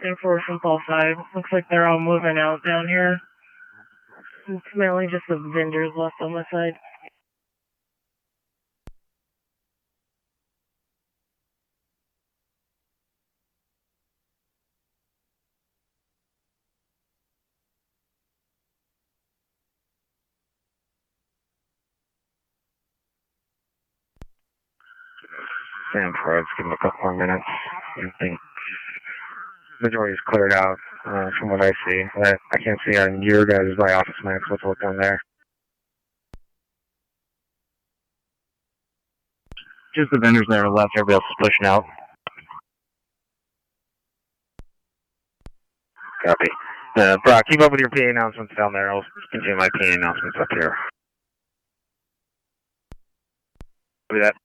reinforcements all side. Looks like they're all moving out down here. It's mainly just the vendors left on my side. Stand for it. Give them a couple more minutes. I think the majority is cleared out from what I see. I can't see on your guys' by office maps what's look down there. Just the vendors that are left. Everybody else is pushing out. Copy. Brock, keep up with your PA announcements down there. I'll continue my PA announcements up here. Copy that.